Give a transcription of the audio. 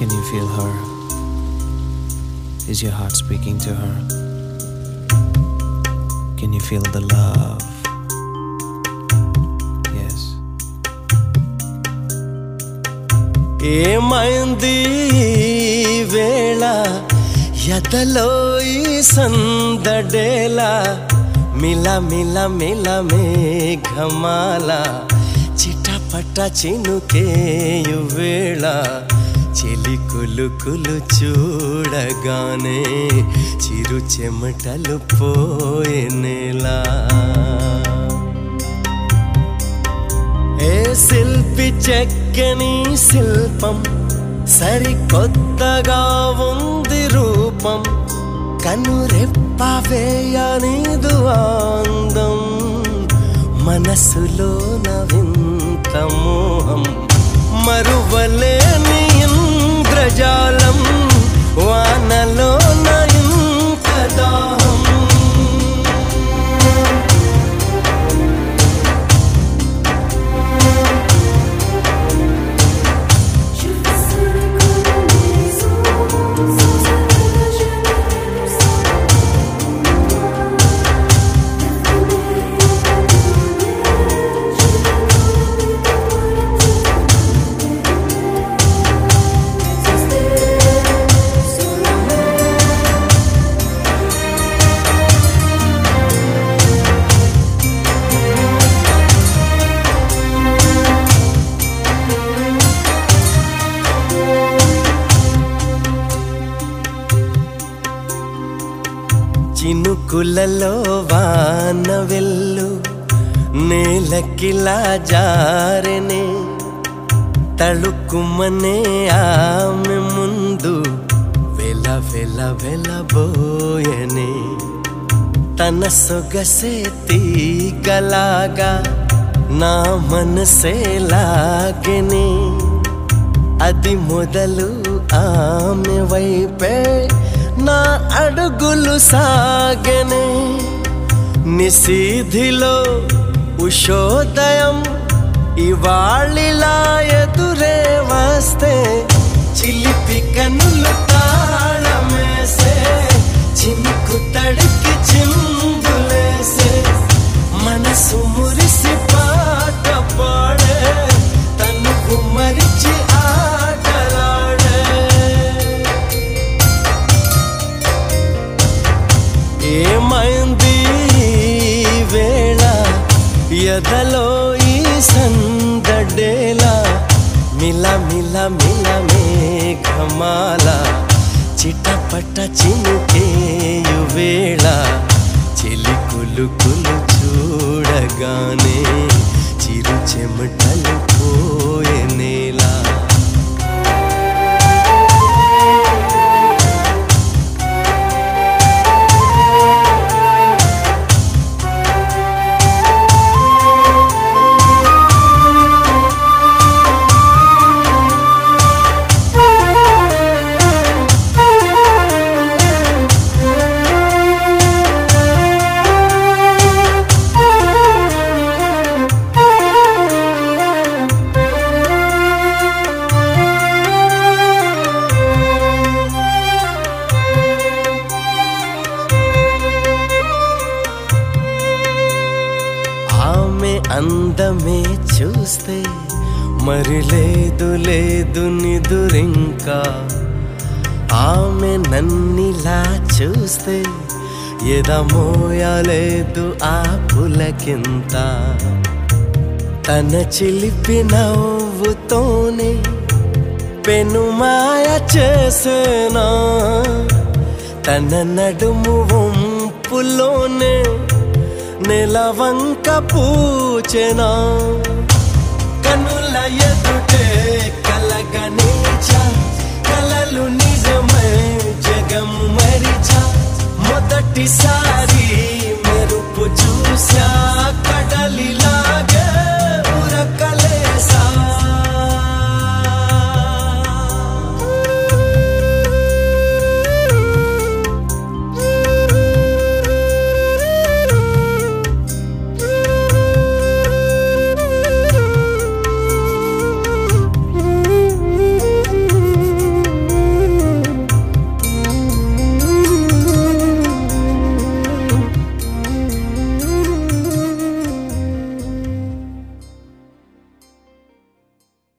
Can you feel her? Is your heart speaking to her? Can you feel the love? Yes. ఏమైంది వేళ ఎదలో ఈ సందడేలా మిల మిల మిల మేఘమాల చిటపట చినుకేయు వేళ చెలి కులుకులు చూడగానే చిరు చెమటలు పోయేనేలా ఏ శిల్పి చెక్కని శిల్పం సరికొత్తగా ఉంది రూపం కనురెప్ప వేయనిదు అందం మనసులోన వింత మోహం మరువలేని ఇంద్రజాలం వానలోన ఇంత దాహం చినుకులలో వాన వెల్లు నేలకిలా జారెనే తళుకుమనే ఆమె ముందు వెల వెల వెలబోయనే తన సొగసే తీగలాగా నా మనసే లాగెనే అది మొదలు ఆమె వైపే నా అడుగులు సాగెనే నిశీధిలో ఉషోదయం ఇవాళిలా ఎదురే వస్తే చిలిపి కనులు తాళమేసే చినుకు తడికి చిందులేసే మనసు మురిసి పాట పాడే తనుకు మరిచి ఆటలాడే ఏమైంది వేళ ఎదలో ఈ సందడేలా మిల మిల మిల మేఘమాల చిటపట చినుకేయు వేళ చెలి కులుకులు చూడగానే చిరు చెమటలు పోయేనేలా అందమే చూస్తే మరి లేదు లేదు నిదురింకా ఆమె నన్నిలా చూస్తే ఎదమోయలేదు ఆ పులకింత తన చిలిపి నవ్వుతోనే పెనుమాయ చేసేనా తన నడుము వంపులోనే నెలవంక పూచెనా కనుల ఎదుటే కలగనిచా కలలు నిజమై జగం మరిచా మొదటిసారి మెరుపు చూసా కడలిలాగే ఉరకల